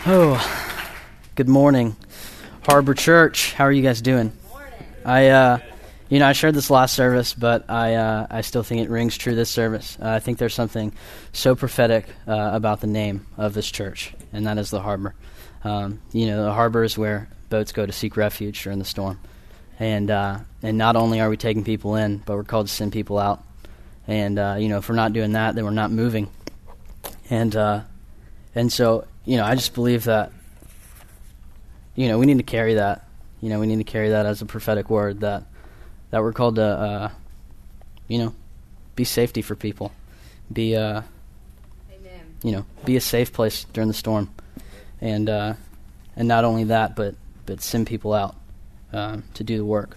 Oh, good morning, Harbor Church. How are you guys doing? I shared this last service, but I still think it rings true this service. I think there's something so prophetic about the name of this church, and that is the Harbor. The Harbor is where boats go to seek refuge during the storm, and not only are we taking people in, but we're called to send people out. And if we're not doing that, then we're not moving. And so I just believe that we need to carry that. We need to carry that as a prophetic word that we're called to be safety for people, be Amen. Be a safe place during the storm, and not only that, but send people out to do the work.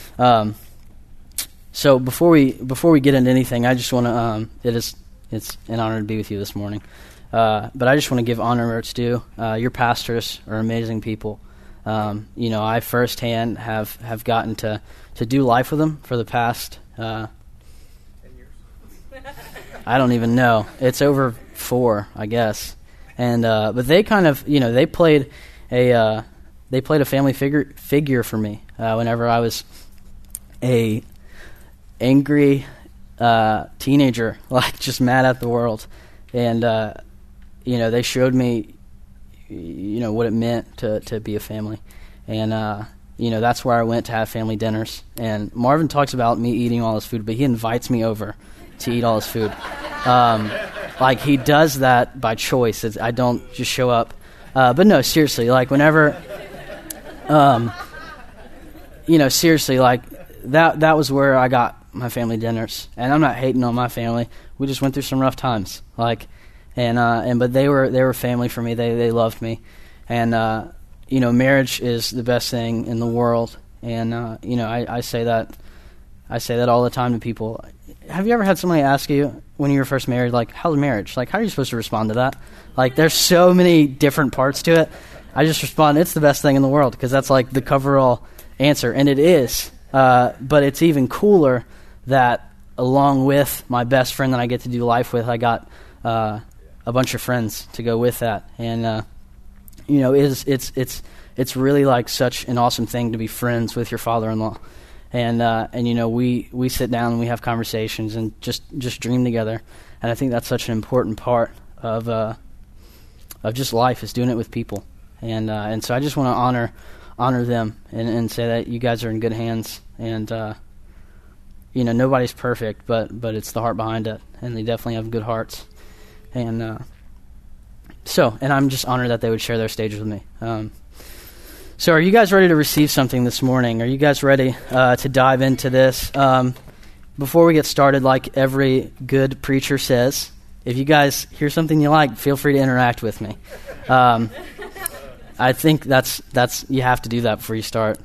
So before we get into anything, I just want to it's an honor to be with you this morning. But I just want to give honor where it's due. Your pastors are amazing people. I firsthand have gotten to do life with them for the past 10 years. I don't even know. It's over 4, I guess. And but they kind of they played a family figure for me whenever I was a angry teenager, like just mad at the world. And they showed me what it meant to be a family. And that's where I went to have family dinners. And Marvin talks about me eating all his food, but he invites me over to eat all his food. Like he does that by choice. I don't just show up. But no, seriously, like whenever seriously, like that was where I got my family dinners. And I'm not hating on my family. We just went through some rough times. But they were family for me. They loved me. And marriage is the best thing in the world. And I say that all the time to people. Have you ever had somebody ask you when you were first married, like, how's marriage? Like, how are you supposed to respond to that? Like, there's so many different parts to it. I just respond, it's the best thing in the world, because that's like the coverall answer, and it is. But it's even cooler that along with my best friend that I get to do life with, I got a bunch of friends to go with that. And it's really like such an awesome thing to be friends with your father-in-law. And we sit down and we have conversations and just dream together. And I think that's such an important part of just life, is doing it with people. And so I just want to honor them and say that you guys are in good hands. And nobody's perfect, but it's the heart behind it, and they definitely have good hearts. And and I'm just honored that they would share their stage with me. So are you guys ready to receive something this morning? Are you guys ready to dive into this? Before we get started, like every good preacher says, if you guys hear something you like, feel free to interact with me. I think that's you have to do that before you start.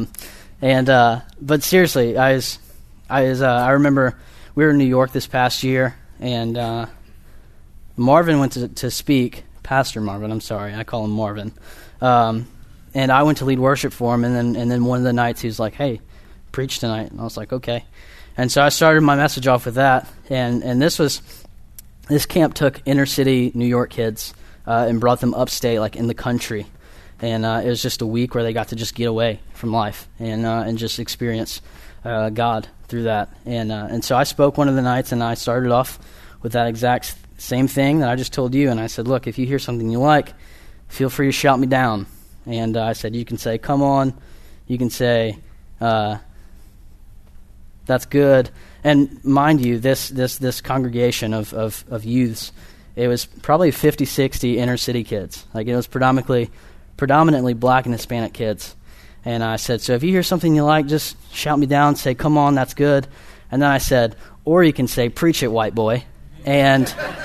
But seriously, I remember we were in New York this past year, and Marvin went to speak. Pastor Marvin, I'm sorry, I call him Marvin. And I went to lead worship for him, and then one of the nights he was like, "Hey, preach tonight." And I was like, "Okay." And so I started my message off with that. And this camp took inner city New York kids and brought them upstate, like in the country. And it was just a week where they got to just get away from life and just experience God through that. And so I spoke one of the nights, and I started off with that exact same thing that I just told you. And I said, "Look, if you hear something you like, feel free to shout me down." And I said, you can say, "Come on." You can say, "That's good." And mind you, this congregation of youths, it was probably 50, 60 inner city kids. Like, it was predominantly black and Hispanic kids. And I said, so if you hear something you like, just shout me down, say, "Come on, that's good." And then I said, or you can say, "Preach it, white boy." And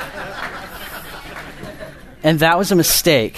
that was a mistake,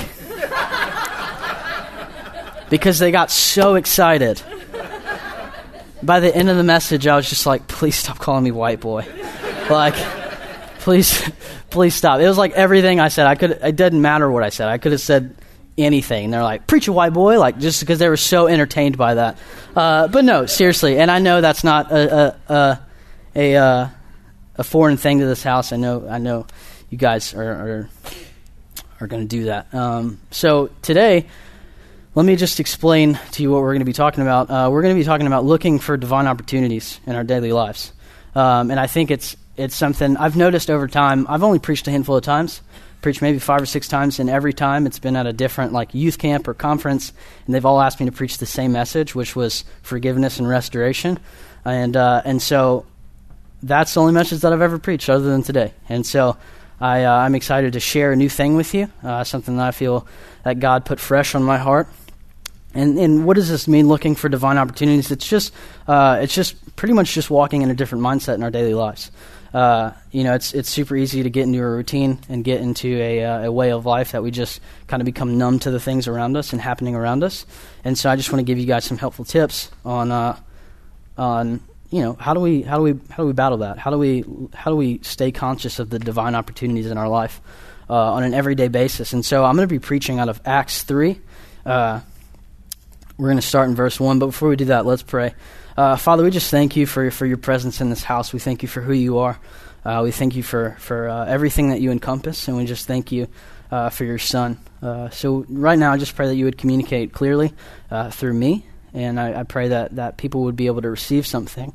because they got so excited. By the end of the message, I was just like, please stop calling me white boy. Like, please stop. It was like everything I said. It didn't matter what I said. I could have said anything. And they're like, "Preach it, white boy," like, just because they were so entertained by that. But no, seriously. And I know that's not a foreign thing to this house. I know you guys are are going to do that. So today, let me just explain to you what we're going to be talking about. We're going to be talking about looking for divine opportunities in our daily lives. And I think it's something I've noticed over time. I've only preached a handful of times, preached maybe 5 or 6 times, and every time it's been at a different youth camp or conference, and they've all asked me to preach the same message, which was forgiveness and restoration. And so that's the only message that I've ever preached other than today. And so I'm excited to share a new thing with you, something that I feel that God put fresh on my heart. And what does this mean, looking for divine opportunities? It's just pretty much just walking in a different mindset in our daily lives. It's super easy to get into a routine and get into a way of life that we just kind of become numb to the things around us and happening around us. And so I just want to give you guys some helpful tips on how do we battle that? How do we stay conscious of the divine opportunities in our life on an everyday basis? And so I'm going to be preaching out of Acts 3. We're going to start in verse 1, but before we do that, let's pray. Father, we just thank you for your presence in this house. We thank you for who you are. We thank you for everything that you encompass, and we just thank you for your Son. So right now, I just pray that you would communicate clearly through me, and I pray that people would be able to receive something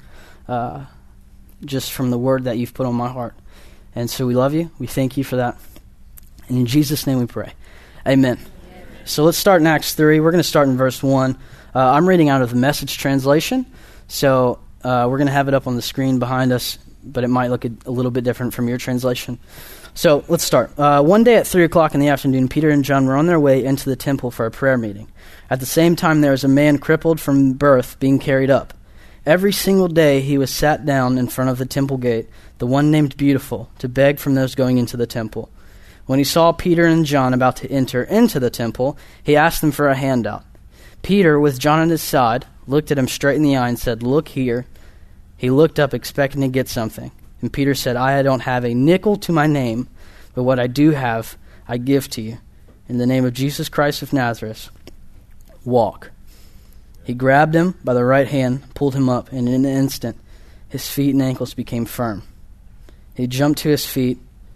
just from the word that you've put on my heart. And so we love you. We thank you for that. And in Jesus' name we pray. Amen. So let's start in Acts 3. We're going to start in verse 1. I'm reading out of the Message translation, so we're going to have it up on the screen behind us, but it might look a little bit different from your translation. So let's start. One day at 3 o'clock in the afternoon, Peter and John were on their way into the temple for a prayer meeting. At the same time, there was a man crippled from birth being carried up. Every single day he was sat down in front of the temple gate, the one named Beautiful, to beg from those going into the temple. When he saw Peter and John about to enter into the temple, he asked them for a handout. Peter, with John at his side, looked at him straight in the eye and said, "Look here." He looked up expecting to get something. And Peter said, "I don't have a nickel to my name, but what I do have, I give to you. In the name of Jesus Christ of Nazareth, walk." He grabbed him by the right hand, pulled him up, and in an instant, his feet and ankles became firm. He jumped to his feet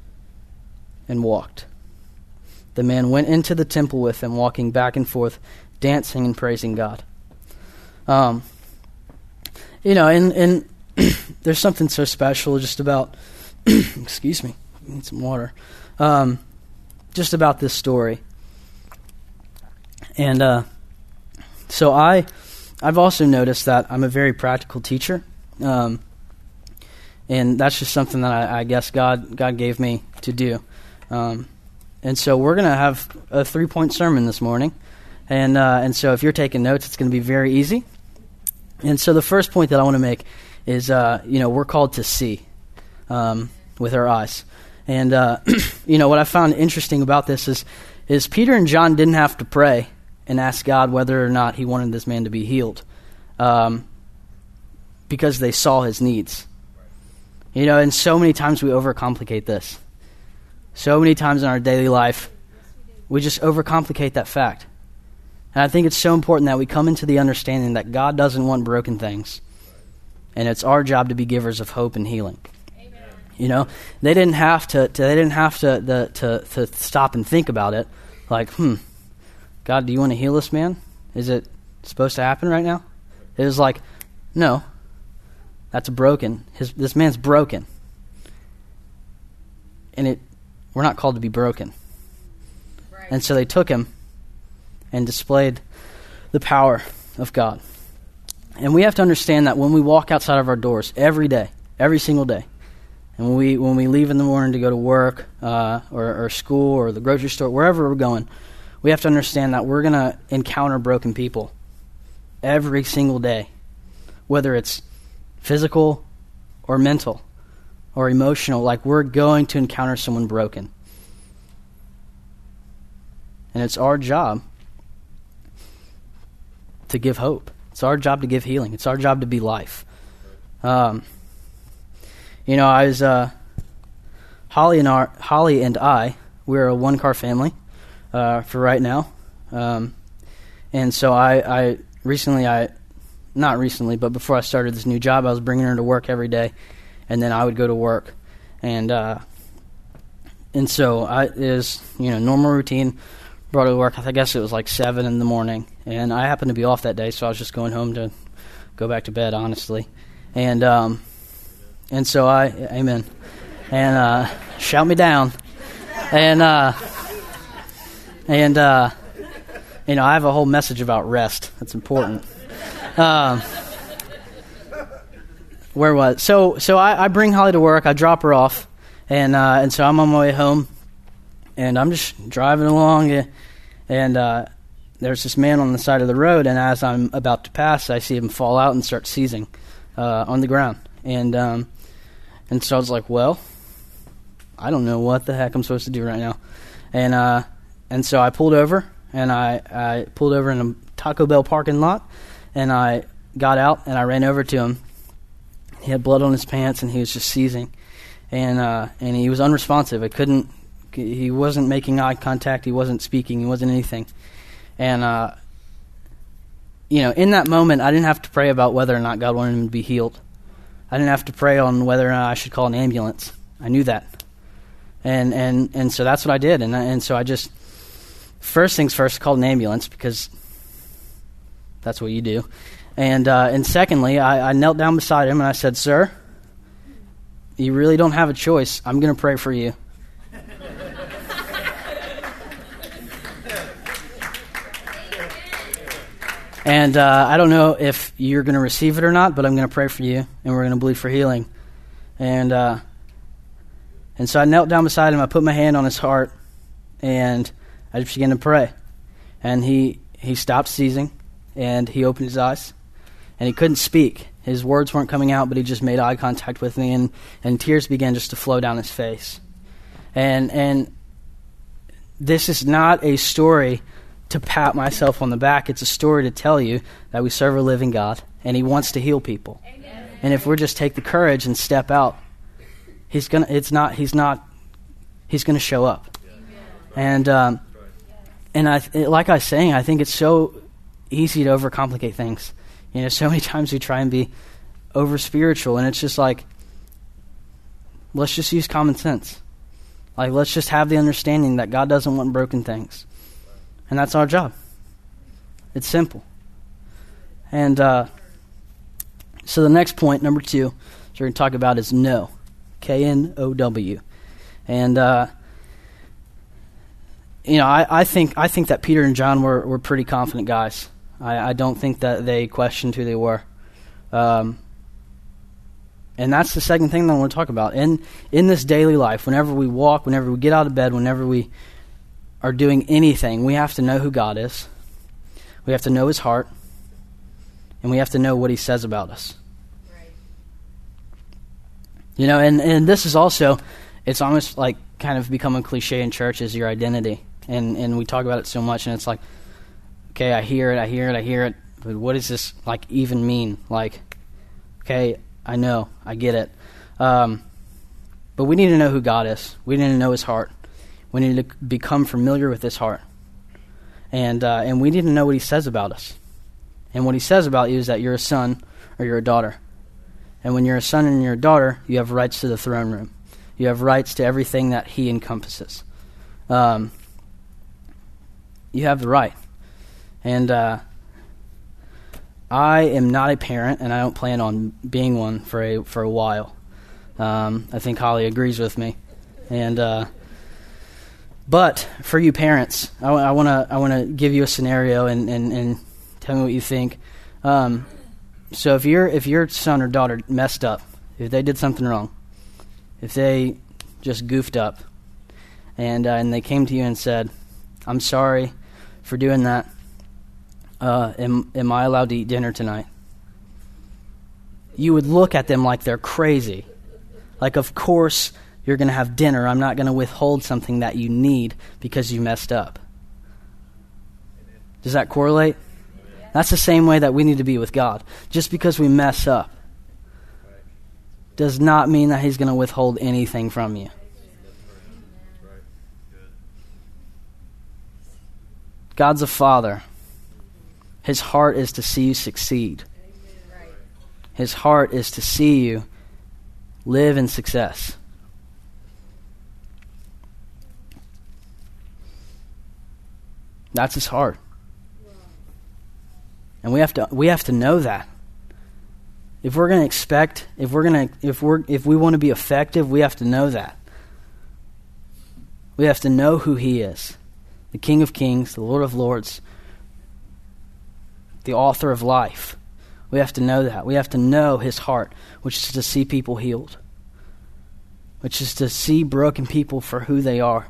and walked. The man went into the temple with him, walking back and forth, dancing and praising God. And there's something so special just about, excuse me, I need some water, just about this story. And so I've also noticed that I'm a very practical teacher, and that's just something that I guess God gave me to do. And so we're going to have a 3-point sermon this morning. And so if you're taking notes, it's going to be very easy. And so the first point that I want to make is, we're called to see with our eyes. And, what I found interesting about this is Peter and John didn't have to pray and ask God whether or not he wanted this man to be healed because they saw his needs. And so many times we overcomplicate this. So many times in our daily life, we just overcomplicate that fact. And I think it's so important that we come into the understanding that God doesn't want broken things. And it's our job to be givers of hope and healing. Amen. They didn't have to stop and think about it. Like, God, do you want to heal this man? Is it supposed to happen right now? It was like, no, that's broken. This man's broken. And we're not called to be broken. Right. And so they took him and displayed the power of God. And we have to understand that when we walk outside of our doors every day, every single day, and when we leave in the morning to go to work or school or the grocery store, wherever we're going, we have to understand that we're going to encounter broken people every single day, whether it's physical or mental or emotional. Like, we're going to encounter someone broken. And it's our job to give hope. It's our job to give healing. It's our job to be life. I was Holly and I, we're a one-car family for right now. And so I not recently, but before I started this new job, I was bringing her to work every day, and then I would go to work. And And so it was, normal routine. Brought her to work. I guess it was like 7 in the morning, and I happened to be off that day, so I was just going home to go back to bed, honestly. And so amen. And shout me down. And I have a whole message about rest. That's important. Where was so I bring Holly to work. I drop her off, and so I'm on my way home, and I'm just driving along, and there's this man on the side of the road, and as I'm about to pass, I see him fall out and start seizing on the ground, and so I was like, well, I don't know what the heck I'm supposed to do right now, and so I pulled over, and I pulled over in a Taco Bell parking lot, and I got out and I ran over to him. He had blood on his pants, and he was just seizing, and he was unresponsive. He wasn't making eye contact. He wasn't speaking. He wasn't anything. And in that moment, I didn't have to pray about whether or not God wanted him to be healed. I didn't have to pray on whether or not I should call an ambulance. I knew that, and so that's what I did. And so I just, first things first, called an ambulance, because that's what you do. And secondly, I knelt down beside him and I said, "Sir, you really don't have a choice. I'm going to pray for you." And I don't know if you're going to receive it or not, but I'm going to pray for you, and we're going to believe for healing. And so I knelt down beside him. I put my hand on his heart, and I just began to pray. And he stopped seizing, and he opened his eyes, and he couldn't speak. His words weren't coming out, but he just made eye contact with me, and tears began just to flow down his face. And this is not a story to pat myself on the back. It's a story to tell you that we serve a living God, and he wants to heal people. Amen. And if we just take the courage and step out, he's gonna show up. Amen. And like I was saying, I think it's so easy to overcomplicate things. So many times we try and be over spiritual, and it's just like, let's just use common sense. Like, let's just have the understanding that God doesn't want broken things. And that's our job. It's simple. And so the next point, number 2, we're going to talk about is know. K-N-O-W. And I think that Peter and John were pretty confident guys. I don't think that they questioned who they were. And that's the second thing that I want to talk about. In this daily life, whenever we walk, whenever we get out of bed, whenever we are doing anything, we have to know who God is. We have to know his heart. And we have to know what he says about us. Right. And this is also, it's almost like kind of become a cliche in church, is your identity. And we talk about it so much, and it's like, okay, I hear it, but what does this even mean? Okay, I know, I get it. But we need to know who God is. We need to know his heart. We need to become familiar with his heart. And we need to know what he says about us. And what he says about you is that you're a son or you're a daughter. And when you're a son and you're a daughter, you have rights to the throne room. You have rights to everything that he encompasses. You have the right. And I am not a parent, and I don't plan on being one for a while. I think Holly agrees with me. And but for you parents, I want to give you a scenario and tell me what you think. So if your son or daughter messed up, if they did something wrong, if they just goofed up, and they came to you and said, "I'm sorry for doing that. Am I allowed to eat dinner tonight?" You would look at them like they're crazy. Like, of course you're going to have dinner. I'm not going to withhold something that you need because you messed up. Does that correlate? That's the same way that we need to be with God. Just because we mess up does not mean that he's going to withhold anything from you. God's a father. His heart is to see you succeed. His heart is to see you live in success. That's his heart. And we have to know that. If we're going to expect, if we want to be effective, we have to know that. We have to know who he is. The King of Kings, the Lord of Lords, the author of life. We have to know that. We have to know his heart, which is to see people healed, which is to see broken people for who they are.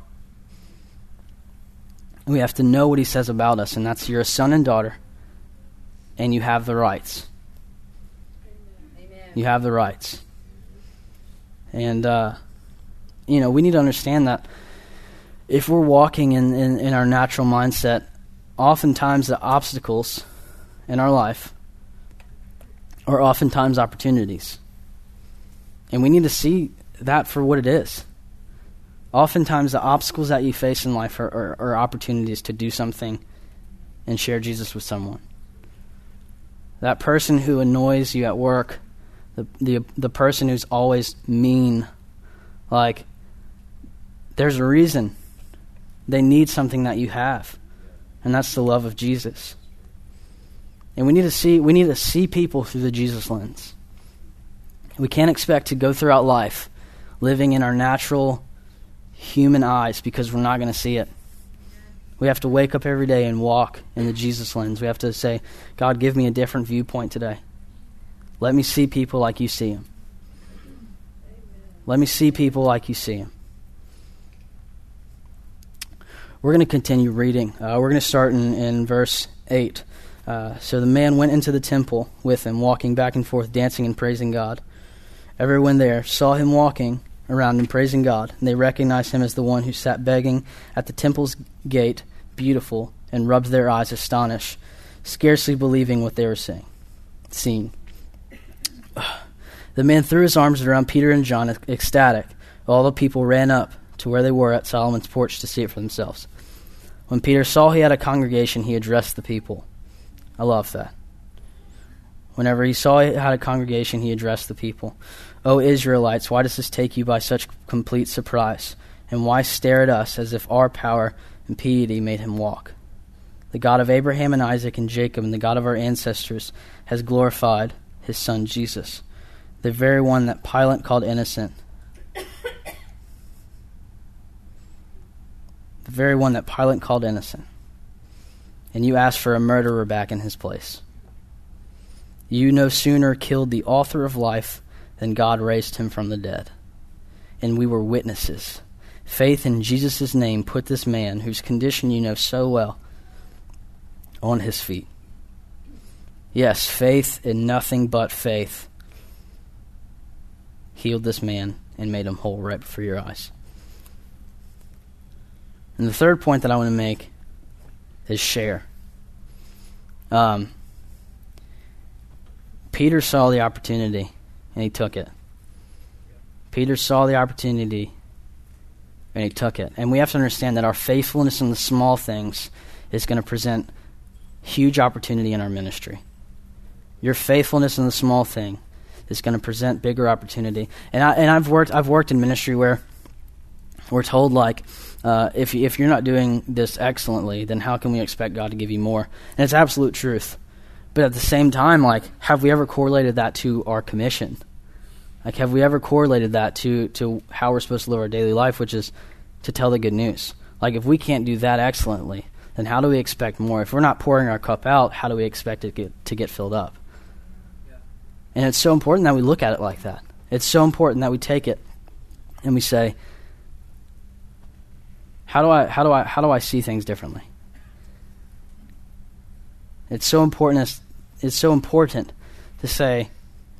We have to know what he says about us, and that's you're a son and daughter, and you have the rights. Amen. You have the rights. And, we need to understand that if we're walking in our natural mindset, oftentimes the obstacles in our life are oftentimes opportunities. And we need to see that for what it is. Oftentimes the obstacles that you face in life are opportunities to do something and share Jesus with someone. That person who annoys you at work, the person who's always mean, like, there's a reason. They need something that you have, and that's the love of Jesus. And we need to see people through the Jesus lens. We can't expect to go throughout life living in our natural human eyes because we're not going to see it. We have to wake up every day and walk in the Jesus lens. We have to say, God, give me a different viewpoint today. Let me see people like you see them. Let me see people like you see them. We're going to continue reading. We're going to start in verse 8. So the man went into the temple with him, walking back and forth, dancing and praising God. Everyone there saw him walking around and praising God, and they recognized him as the one who sat begging at the temple's gate, beautiful, and rubbed their eyes astonished, scarcely believing what they were seeing. The man threw his arms around Peter and John, ecstatic. All the people ran up to where they were at Solomon's porch to see it for themselves. When Peter saw he had a congregation, he addressed the people. I love that. Whenever he saw he had a congregation, he addressed the people. O Israelites, why does this take you by such complete surprise? And why stare at us as if our power and piety made him walk? The God of Abraham and Isaac and Jacob and the God of our ancestors has glorified his son Jesus, the very one that Pilate called innocent. The very one that Pilate called innocent. And you asked for a murderer back in his place. You no sooner killed the author of life than God raised him from the dead. And we were witnesses. Faith in Jesus' name put this man, whose condition you know so well, on his feet. Yes, faith in nothing but faith healed this man and made him whole right before your eyes. And the third point that I want to make is share. Peter saw the opportunity and he took it. Peter saw the opportunity and he took it. And we have to understand that our faithfulness in the small things is going to present huge opportunity in our ministry. Your faithfulness in the small thing is going to present bigger opportunity. And I've worked in ministry where we're told, like, if you're not doing this excellently, then how can we expect God to give you more? And it's absolute truth. But at the same time, like, have we ever correlated that to our commission? Like, have we ever correlated that to how we're supposed to live our daily life, which is to tell the good news? Like, if we can't do that excellently, then how do we expect more? If we're not pouring our cup out, how do we expect it to get filled up? Yeah. And it's so important that we look at it like that. It's so important that we take it and we say, how do I see things differently? It's so important to say,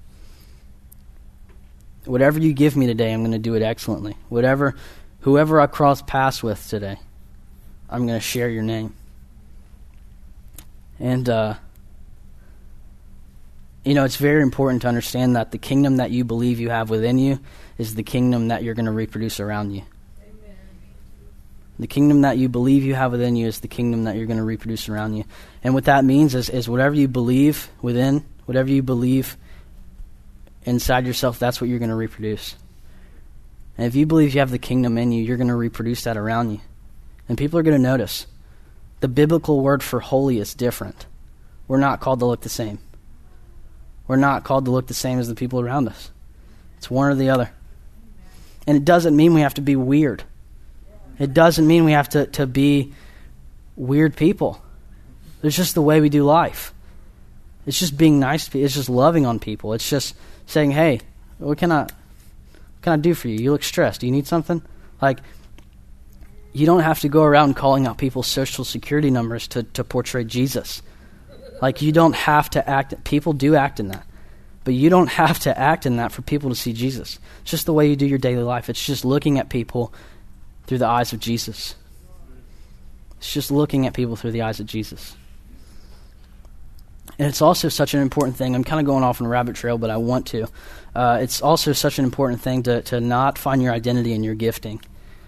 whatever you give me today, I'm going to do it excellently. Whoever I cross paths with today, I'm going to share your name. And, it's very important to understand that the kingdom that you believe you have within you is the kingdom that you're going to reproduce around you. Amen. The kingdom that you believe you have within you is the kingdom that you're going to reproduce around you. And what that means is whatever you believe within, whatever you believe inside yourself, that's what you're going to reproduce. And if you believe you have the kingdom in you, you're going to reproduce that around you. And people are going to notice. the biblical word for holy is different. We're not called to look the same. We're not called to look the same as the people around us. It's one or the other. And it doesn't mean we have to be weird. It doesn't mean we have to be weird people. It's just the way we do life. It's just being nice to people. It's just loving on people. It's just saying, hey, what can I do for you? You look stressed. Do you need something? Like, you don't have to go around calling out people's social security numbers to portray Jesus. Like, you don't have to act. People do act in that. But you don't have to act in that for people to see Jesus. It's just the way you do your daily life. It's just looking at people through the eyes of Jesus. It's just looking at people through the eyes of Jesus. And it's also such an important thing. I'm kind of going off on a rabbit trail, but I want to. It's also such an important thing to not find your identity in your gifting.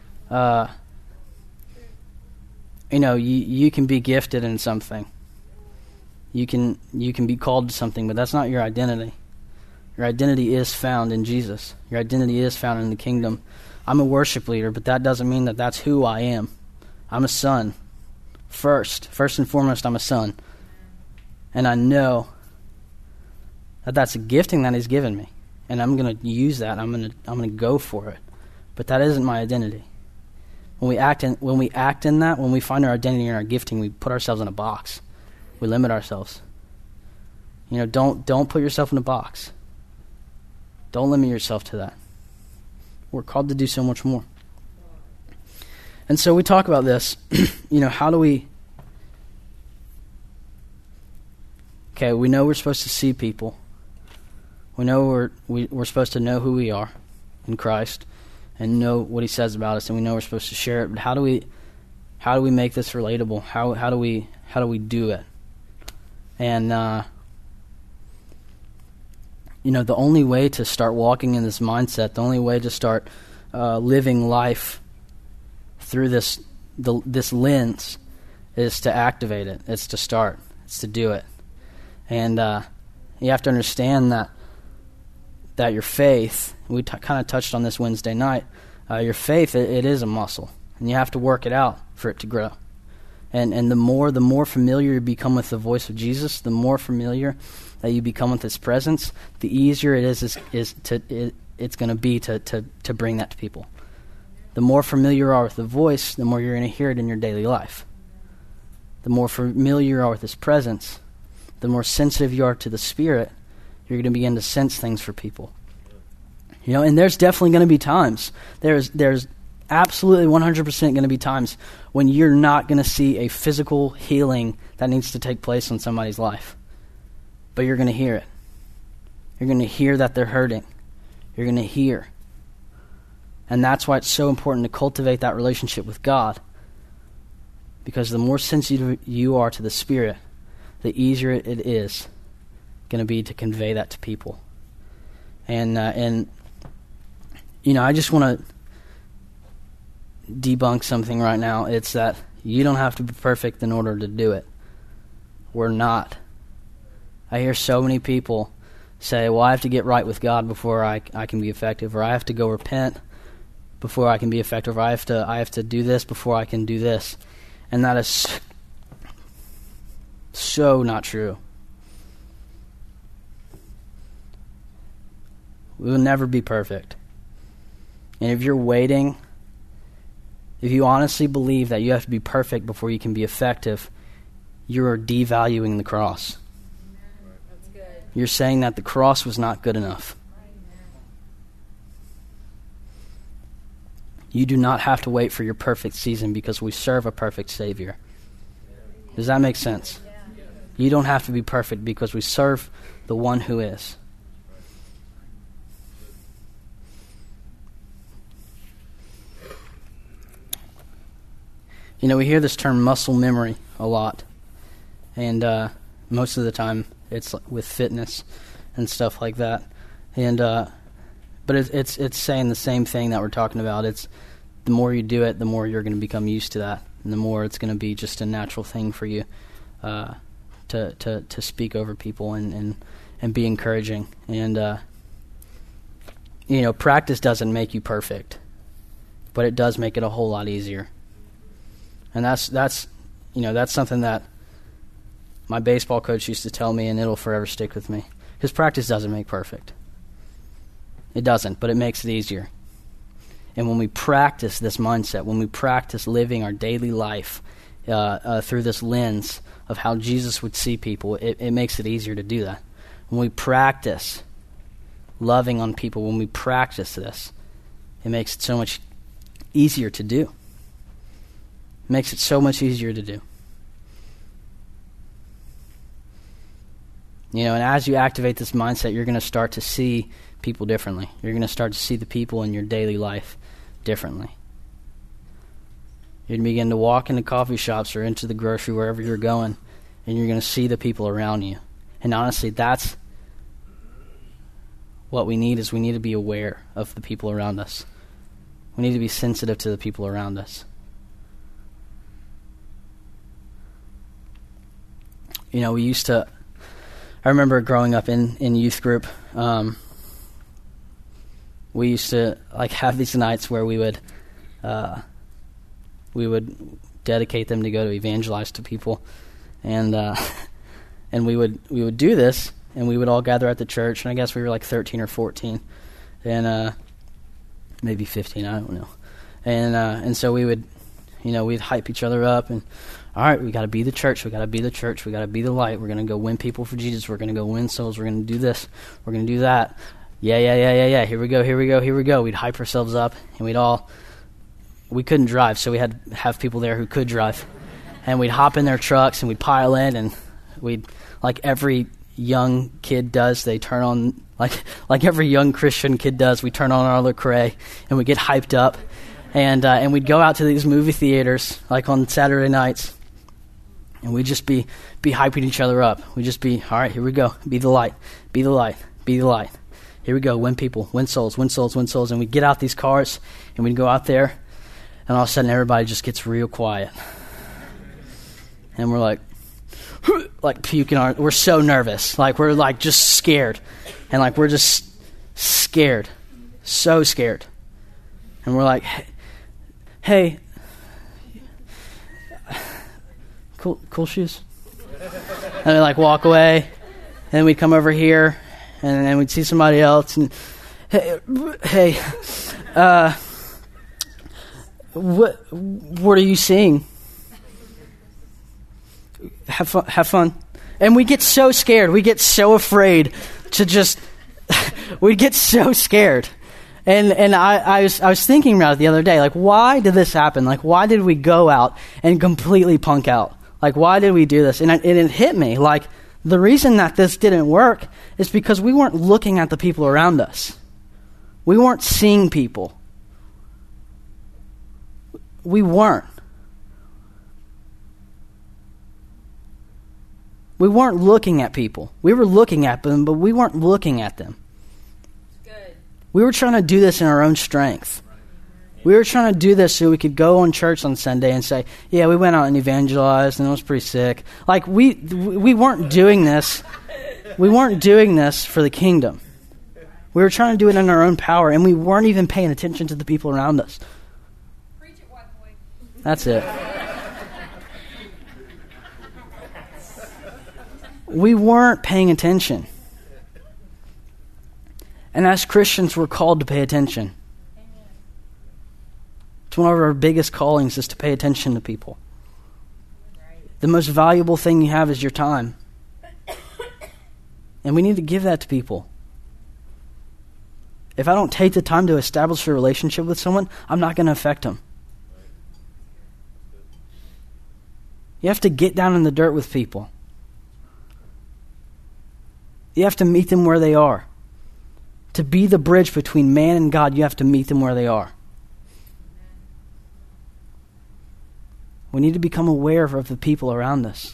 You can be gifted in something. You can be called to something, but that's not your identity. Your identity is found in Jesus. Your identity is found in the kingdom. I'm a worship leader, but that doesn't mean that that's who I am. I'm a son. First and foremost, I'm a son. And I know that that's a gifting that he's given me. And I'm going to use that. I'm going to go for it. But that isn't my identity. When we act in that, when we find our identity in our gifting, we put ourselves in a box. We limit ourselves. Don't put yourself in a box. Don't limit yourself to that. We're called to do so much more. And so we talk about this. How do we... Okay, we know we're supposed to see people. We know we're supposed to know who we are in Christ and know what he says about us, and we know we're supposed to share it. But how do we make this relatable? How do we do it? And the only way to start walking in this mindset, the only way to start living life through this lens is to activate it. It's to start. It's to do it. And you have to understand that your faith, we kind of touched on this Wednesday night, your faith, it is a muscle. And you have to work it out for it to grow. And the more familiar you become with the voice of Jesus, the more familiar that you become with his presence, the easier it is it's going to be to bring that to people. The more familiar you are with the voice, the more you're going to hear it in your daily life. The more familiar you are with his presence, the more sensitive you are to the Spirit, you're going to begin to sense things for people. And there's definitely going to be times. There's absolutely 100% going to be times when you're not going to see a physical healing that needs to take place in somebody's life. But you're going to hear it. You're going to hear that they're hurting. You're going to hear. And that's why it's so important to cultivate that relationship with God. Because the more sensitive you are to the Spirit, the easier it is going to be to convey that to people. And I just want to debunk something right now. It's that you don't have to be perfect in order to do it. We're not. I hear so many people say, well, I have to get right with God before I can be effective, or I have to go repent before I can be effective, or I have to do this before I can do this. And that is so not true. We will never be perfect. And if you're waiting, if you honestly believe that you have to be perfect before you can be effective, you are devaluing the cross. That's good. You're saying that the cross was not good enough. You do not have to wait for your perfect season because we serve a perfect Savior. Does that make sense? You don't have to be perfect because we serve the one who is. We hear this term muscle memory a lot. And most of the time it's with fitness and stuff like that. And but it's saying the same thing that we're talking about. It's the more you do it, the more you're going to become used to that. And the more it's going to be just a natural thing for you to speak over people and be encouraging. And practice doesn't make you perfect, but it does make it a whole lot easier. And that's that's something that my baseball coach used to tell me, and it'll forever stick with me. Because practice doesn't make perfect. It doesn't, but it makes it easier. And when we practice this mindset, when we practice living our daily life through this lens of how Jesus would see people, it makes it easier to do that. When we practice loving on people, when we practice this, it makes it so much easier to do. It makes it so much easier to do. And as you activate this mindset, you're going to start to see people differently. You're going to start to see the people in your daily life differently. You're going to begin to walk into coffee shops or into the grocery, wherever you're going, and you're going to see the people around you. And honestly, that's what we need, is we need to be aware of the people around us. We need to be sensitive to the people around us. We used to, I remember growing up in youth group, we used to have these nights where we would dedicate them to go to evangelize to people, and we would do this, and we would all gather at the church, and I guess we were 13 or 14, and maybe 15, I don't know, and so we would, we'd hype each other up, and all right, we got to be the church, we got to be the church, we got to be the light, we're going to go win people for Jesus, we're going to go win souls, we're going to do this, we're going to do that. Yeah, here we go. We'd hype ourselves up, and we couldn't drive, so we had to have people there who could drive. And we'd hop in their trucks, and we'd pile in, and we'd, like every young kid does, they turn on, like every young Christian kid does, we turn on our Lecrae, and we get hyped up. And we'd go out to these movie theaters, on Saturday nights, and we'd just be hyping each other up. We'd just be, all right, here we go. Be the light. Be the light. Be the light. Here we go. Win people. Win souls. Win souls. Win souls. And we'd get out these cars, and we'd go out there, and all of a sudden everybody just gets real quiet. And we're puking we're so nervous. We're just scared. And we're just scared. So scared. And we're like, hey, cool shoes. And they walk away, and then we'd come over here, and then we'd see somebody else, and hey, what are you seeing? Have fun. And we get so scared, we get so afraid to just, we get so scared. And I was thinking about it the other day, why did this happen? Why did we go out and completely punk out? Why did we do this? And it hit me, the reason that this didn't work is because we weren't looking at the people around us. We weren't seeing people. We weren't. We weren't looking at people. We were looking at them, but we weren't looking at them. Good. We were trying to do this in our own strength. We were trying to do this so we could go on church on Sunday and say, yeah, we went out and evangelized, and it was pretty sick. We weren't doing this. We weren't doing this for the kingdom. We were trying to do it in our own power, and we weren't even paying attention to the people around us. Preach it, white boy. That's it. We weren't paying attention. And as Christians, we're called to pay attention. It's one of our biggest callings is to pay attention to people. The most valuable thing you have is your time. And we need to give that to people. If I don't take the time to establish a relationship with someone, I'm not going to affect them. You have to get down in the dirt with people. You have to meet them where they are. To be the bridge between man and God, you have to meet them where they are. We need to become aware of the people around us.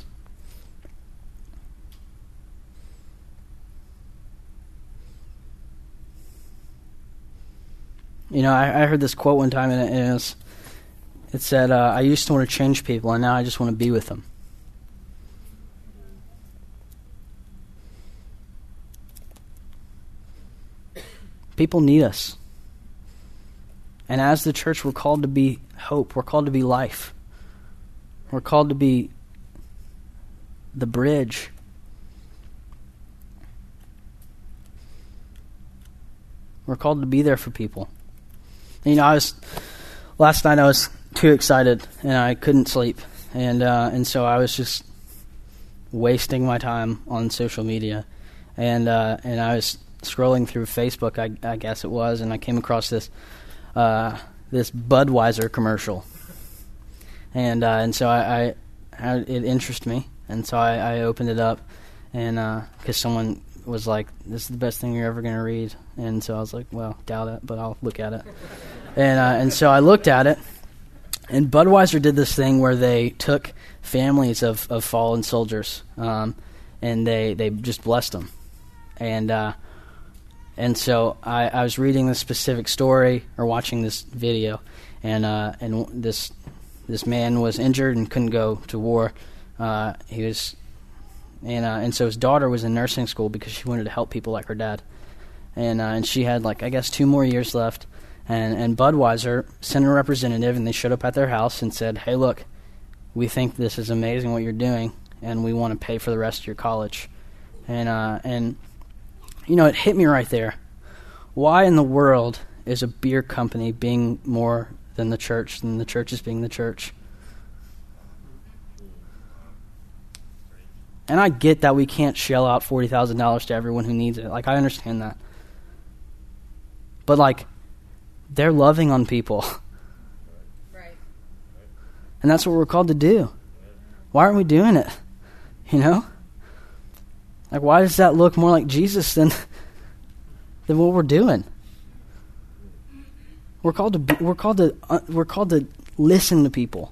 I heard this quote one time, and it said, I used to want to change people, and now I just want to be with them. People need us. And as the church, we're called to be hope. We're called to be life. We're called to be the bridge. We're called to be there for people. And, last night I was too excited and I couldn't sleep. And so I was just wasting my time on social media. And I was scrolling through Facebook, I guess it was, and I came across this Budweiser commercial. And so it interested me. And so I opened it up, and because someone was like, "This is the best thing you're ever going to read," and so I was like, "Well, doubt it, but I'll look at it." And so I looked at it, and Budweiser did this thing where they took families of fallen soldiers, and they just blessed them, and so I was reading this specific story or watching this video, and this man was injured and couldn't go to war. And so his daughter was in nursing school because she wanted to help people like her dad. And she had, 2 more years left. And Budweiser sent a representative, and they showed up at their house and said, "Hey, look, we think this is amazing what you're doing, and we want to pay for the rest of your college." And it hit me right there. Why in the world is a beer company being more than the church is being the church? And I get that we can't shell out $40,000 to everyone who needs it. I understand that. But, they're loving on people. Right. And that's what we're called to do. Why aren't we doing it? Why does that look more like Jesus than what we're doing? We're called to listen to people.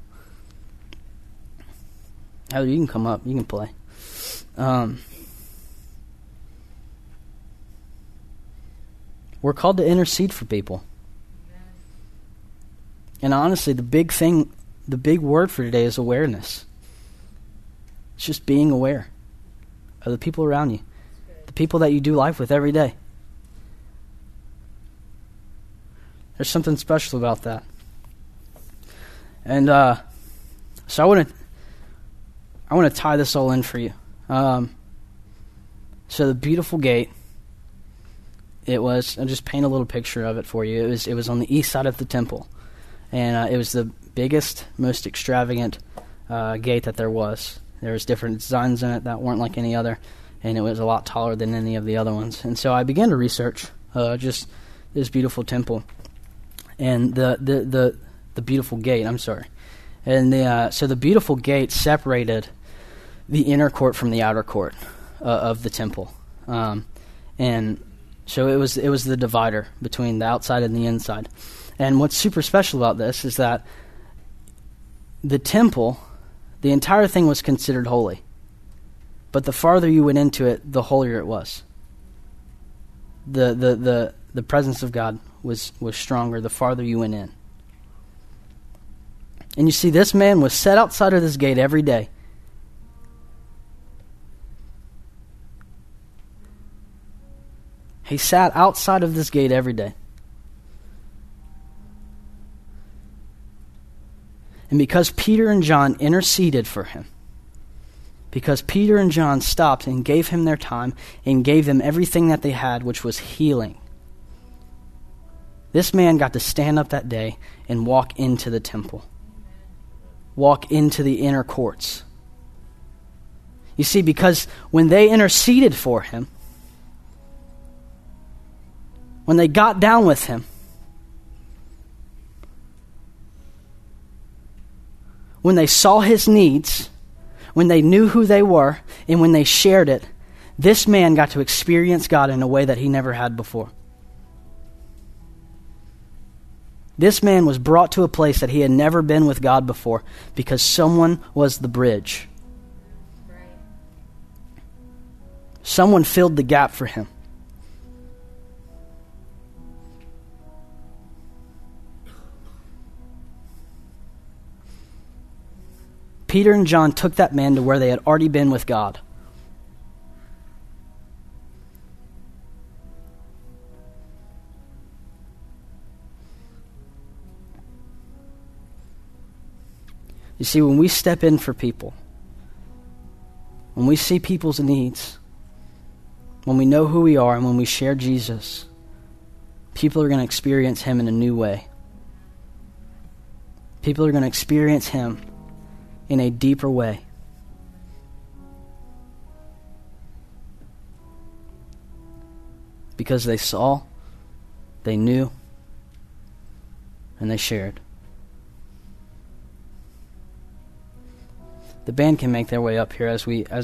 Heather, you can come up. You can play. We're called to intercede for people. And honestly, the big word for today is awareness. It's just being aware of the people around you, the people that you do life with every day. There's something special about that. And so I want to tie this all in for you. So the beautiful gate, I'll just paint a little picture of it for you. It was on the east side of the temple. And it was the biggest, most extravagant gate that there was. There was different designs in it that weren't like any other, and it was a lot taller than any of the other ones. And so I began to research just this beautiful temple and the beautiful gate. I'm sorry. And so the beautiful gate separated the inner court from the outer court of the temple, and so it was the divider between the outside and the inside. And what's super special about this is that the temple, the entire thing was considered holy. But the farther you went into it, the holier it was. The presence of God was stronger the farther you went in. And you see, this man was set outside of this gate every day. He sat outside of this gate every day. And because Peter and John interceded for him, because Peter and John stopped and gave him their time and gave them everything that they had, which was healing, this man got to stand up that day and walk into the temple, walk into the inner courts. You see, because when they interceded for him, when they got down with him, when they saw his needs, when they knew who they were, and when they shared it, this man got to experience God in a way that he never had before. This man was brought to a place that he had never been with God before because someone was the bridge. Right. Someone filled the gap for him. Peter and John took that man to where they had already been with God. You You see, when we step in for people, when we see people's needs, when we know who we are and when we share Jesus, people are going to experience him in a new way. People are going to experience him in a deeper way. Because they saw, they knew, and they shared. The band can make their way up here as we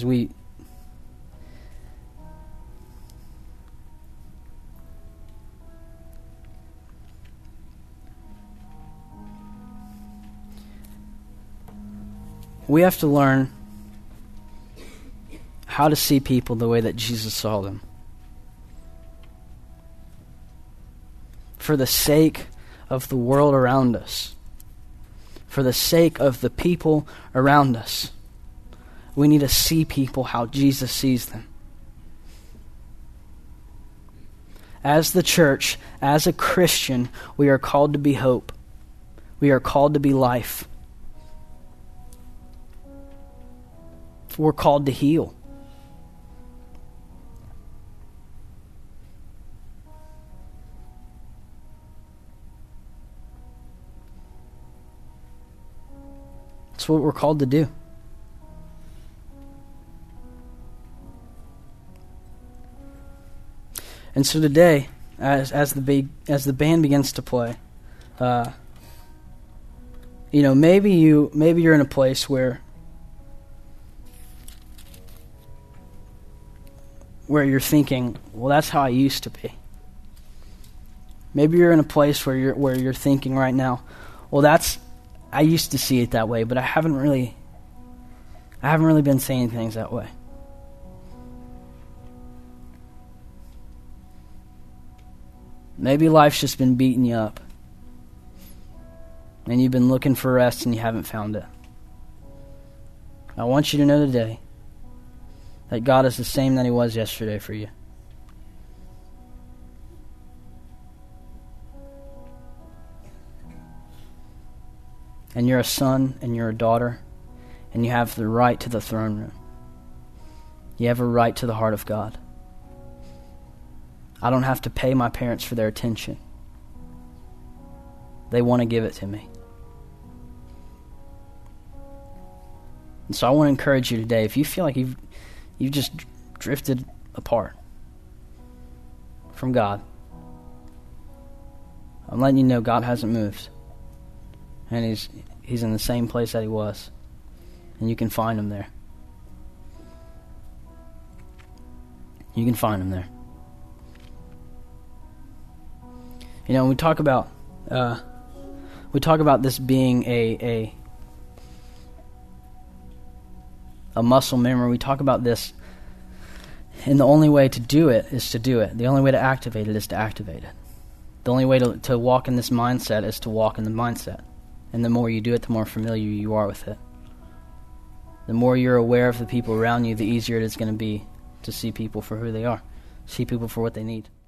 have to learn how to see people the way that Jesus saw them. For the sake of the world around us, for the sake of the people around us, we need to see people how Jesus sees them. As the church, as a Christian, we are called to be hope. We are called to be life. We're called to heal. That's what we're called to do. And so today, as the band begins to play, maybe you're in a place where you're thinking, well, that's how I used to be. Maybe you're in a place where you're thinking right now, well, I used to see it that way, but I haven't really been saying things that way. Maybe life's just been beating you up, and you've been looking for rest and you haven't found it. I want you to know today that God is the same that he was yesterday for you. And you're a son and you're a daughter, and you have the right to the throne room. You have a right to the heart of God. I don't have to pay my parents for their attention. They want to give it to me. And so I want to encourage you today, if you feel like you've just drifted apart from God, I'm letting you know God hasn't moved. And he's in the same place that he was. And you can find him there. You can find him there. We talk about this being a muscle memory. We talk about this, and the only way to do it is to do it. The only way to activate it is to activate it. The only way to walk in this mindset is to walk in the mindset. And the more you do it, the more familiar you are with it. The more you're aware of the people around you, the easier it is going to be to see people for who they are. See people for what they need.